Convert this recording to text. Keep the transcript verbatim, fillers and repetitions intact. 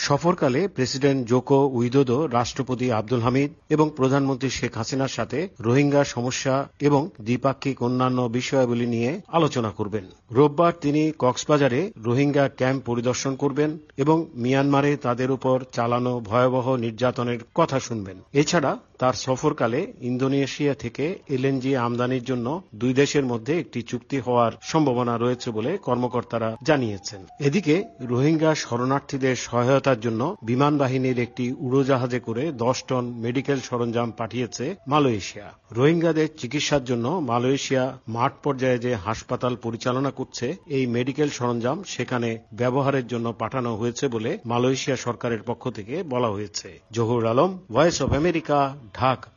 সফরকালে president Joko Widodo রাষ্ট্রপতি আব্দুল হামিদ এবং প্রধানমন্ত্রী শেখ হাসিনার সাথে রোহিঙ্গা সমস্যা এবং দ্বিপাক্ষিক অন্যান্য বিষয়াবলী নিয়ে আলোচনা করবেন। রোববার তিনি কক্সবাজারে রোহিঙ্গা ক্যাম্প পরিদর্শন করবেন এবং মিয়ানমারে তাদের উপর চালানো ভয়াবহ নির্যাতনের কথা শুনবেন। এছাড়া তার সফরকালে ইন্দোনেশিয়া থেকে এলএনজি আমদানির জন্য দুই দেশের মধ্যে একটি চুক্তি হওয়ার সম্ভাবনা রয়েছে বলে কর্মকর্তারা জানিয়েছেন। এদিকে রোহিঙ্গা শরণার্থীদের সহায়তার জন্য বিমান বাহিনীর একটি উড়োজাহাজে করে দশ টন মেডিকেল সরঞ্জাম পাঠিয়েছে মালয়েশিয়া। রোহিঙ্গাদের চিকিৎসার জন্য মালয়েশিয়া মাঠ পর্যায়ে যে হাসপাতাল পরিচালনা করছে, এই মেডিকেল সরঞ্জাম সেখানে ব্যবহারের জন্য পাঠানো হয়েছে বলে মালয়েশিয়া সরকারের পক্ষ থেকে বলা হয়েছে। Zahur Alam, Voice of America, Dhaka.